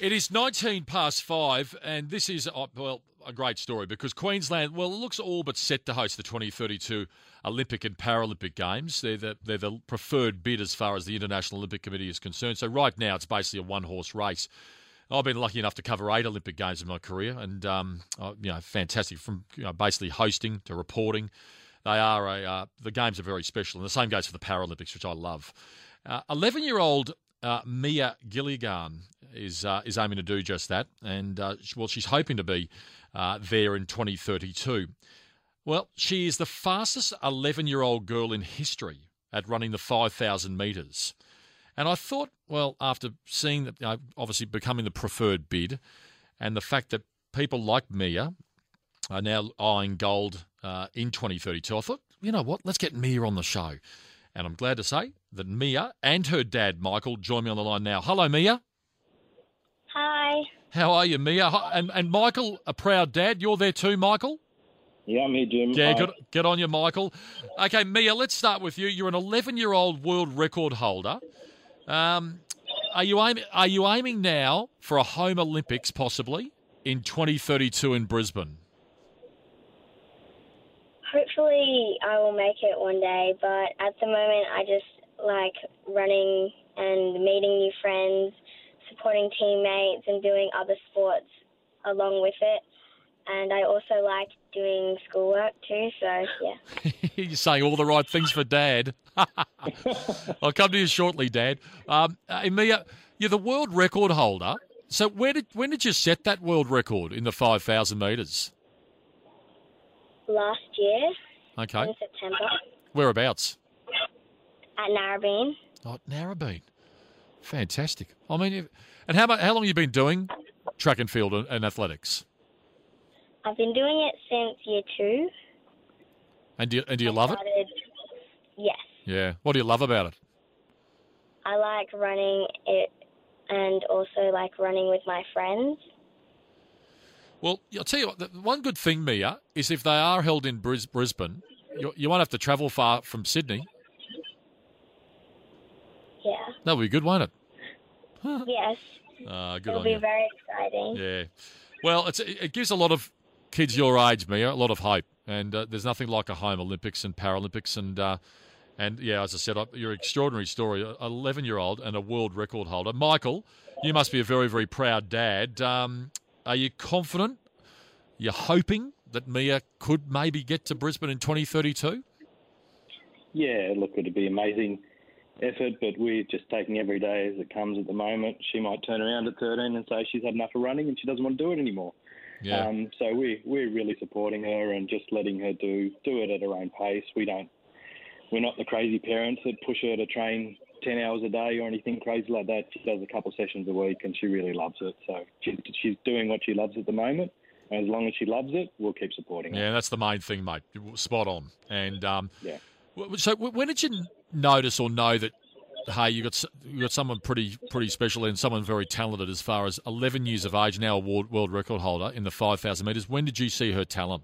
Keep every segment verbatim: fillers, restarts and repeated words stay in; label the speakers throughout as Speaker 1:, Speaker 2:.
Speaker 1: It is nineteen past five, and this is, uh, well, a great story because Queensland, well, it looks all but set to host the twenty thirty-two Olympic and Paralympic Games. They're the, they're the preferred bid as far as the International Olympic Committee is concerned. So right now it's basically a one-horse race. I've been lucky enough to cover eight Olympic Games in my career, and um, uh, you know, fantastic from you know, basically hosting to reporting. They are a uh, the games are very special, and the same goes for the Paralympics, which I love. Uh, eleven-year-old uh, Mia Gilligan is uh, is aiming to do just that, and uh, well, she's hoping to be uh, there in twenty thirty-two. Well, she is the fastest eleven-year-old girl in history at running the five thousand metres. And I thought, well, after seeing that, you know, obviously becoming the preferred bid, and the fact that people like Mia are now eyeing gold uh, in twenty thirty-two, I thought, you know what, let's get Mia on the show. And I'm glad to say that Mia and her dad, Michael, join me on the line now. Hello, Mia.
Speaker 2: Hi.
Speaker 1: How are you, Mia? And, and Michael, a proud dad. You're there too, Michael?
Speaker 3: Yeah, I'm here, Jim.
Speaker 1: Yeah,
Speaker 3: Hi.
Speaker 1: good, get on you, Michael. Okay, Mia, let's start with you. You're an eleven-year-old world record holder. Um, are you aiming? Are you aiming now for a home Olympics, possibly in twenty thirty-two in Brisbane?
Speaker 2: Hopefully I will make it one day, but at the moment I just like running and meeting new friends, supporting teammates and doing other sports along with it. And I also like doing schoolwork too, so yeah.
Speaker 1: You're saying all the right things for Dad. I'll come to you shortly, Dad. Um, uh, Mia, you're the world record holder. So where did when did you set that world record in the five thousand metres?
Speaker 2: Last year,
Speaker 1: Okay.
Speaker 2: in September,
Speaker 1: Whereabouts?
Speaker 2: at Narrabeen.
Speaker 1: Oh, Narrabeen. Fantastic. I mean, if- and how, mu- how long have you been doing track and field and, and athletics?
Speaker 2: I've been doing it since year two.
Speaker 1: And do you, and do you
Speaker 2: I
Speaker 1: love it?
Speaker 2: started, yes.
Speaker 1: Yeah. What do you love about it?
Speaker 2: I like running it and also like running with my friends.
Speaker 1: Well, I'll tell you what, the one good thing, Mia, is if they are held in Bris- Brisbane, you, you won't have to travel far from Sydney.
Speaker 2: Yeah.
Speaker 1: That'll be good, won't it?
Speaker 2: Yes.
Speaker 1: Uh, good
Speaker 2: It'll
Speaker 1: on
Speaker 2: be
Speaker 1: you.
Speaker 2: very exciting.
Speaker 1: Yeah. Well, it's, it gives a lot of kids your age, Mia, a lot of hope. And uh, there's nothing like a home Olympics and Paralympics. And, uh, and yeah, as I said, uh, your extraordinary story, an eleven-year-old and a world record holder. Michael, you must be a very, very proud dad. Um, are you confident? You're hoping that Mia could maybe get to Brisbane in twenty thirty-two?
Speaker 3: Yeah, look, it'd be amazing effort, but we're just taking every day as it comes at the moment. She might turn around at thirteen and say she's had enough of running and she doesn't want to do it anymore.
Speaker 1: Yeah.
Speaker 3: Um, so we, we're really supporting her and just letting her do do it at her own pace. We don't, we're not the crazy parents that push her to train ten hours a day or anything crazy like that. She does a couple sessions a week and she really loves it. So she's, she's doing what she loves at the moment. And as long as she loves it, we'll keep supporting her.
Speaker 1: Yeah, that's the main thing, mate. Spot on. And um,
Speaker 3: Yeah.
Speaker 1: w- so w- when did you notice or know that, hey, you got s- you got someone pretty pretty special and someone very talented as far as eleven years of age, now a world, world record holder in the five thousand metres. When did you see her talent?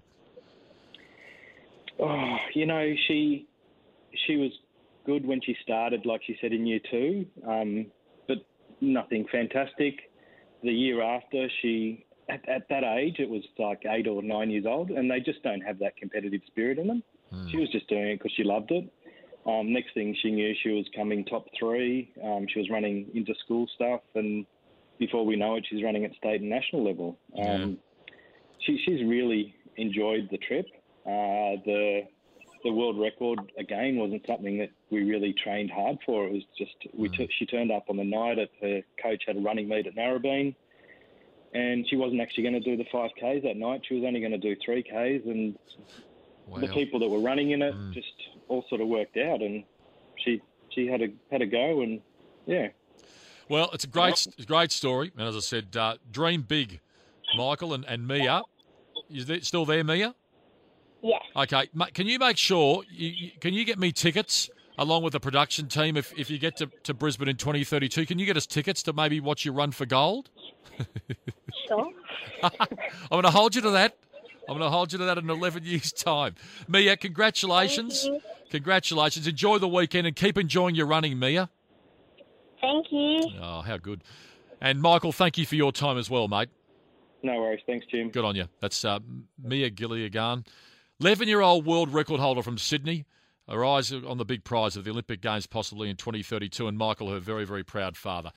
Speaker 3: Oh, you know, she she was good when she started, like she said, in year two, um, but nothing fantastic. The year after, she at, at that age, it was like eight or nine years old, and they just don't have that competitive spirit in them.
Speaker 1: Hmm.
Speaker 3: She was just doing it because she loved it. Um, next thing she knew, she was coming top three. Um, she was running inter-school stuff, and before we know it, she's running at state and national level. Um, she, she's really enjoyed the trip. Uh, the the world record again wasn't something that we really trained hard for. It was just we t- she turned up on the night. At her coach had a running meet at Narrabeen, and she wasn't actually going to do the five Ks that night. She was only going to do three Ks, and
Speaker 1: Wow.
Speaker 3: the people that were running in it just all sort of worked out, and she she had a had a go, and yeah.
Speaker 1: Well, it's a great it's a great story. And as I said, uh, dream big, Michael and, and Mia. You there, still there, Mia?
Speaker 2: Yes.
Speaker 1: Okay. Ma- Can you make sure, you, you, can you get me tickets along with the production team if, if you get to, to Brisbane in twenty thirty-two? Can you get us tickets to maybe watch you run for gold?
Speaker 2: Sure.
Speaker 1: I'm going to hold you to that. I'm going to hold you to that in eleven years' time. Mia, congratulations.
Speaker 2: Thank you.
Speaker 1: Congratulations. Enjoy the weekend and keep enjoying your running, Mia.
Speaker 2: Thank you.
Speaker 1: Oh, how good. And Michael, thank you for your time as well, mate.
Speaker 3: No worries. Thanks, Jim.
Speaker 1: Good on you. That's uh, Mia Gilligan, eleven-year-old world record holder from Sydney. Her eyes on the big prize of the Olympic Games possibly in twenty thirty-two, and Michael, her very, very proud father.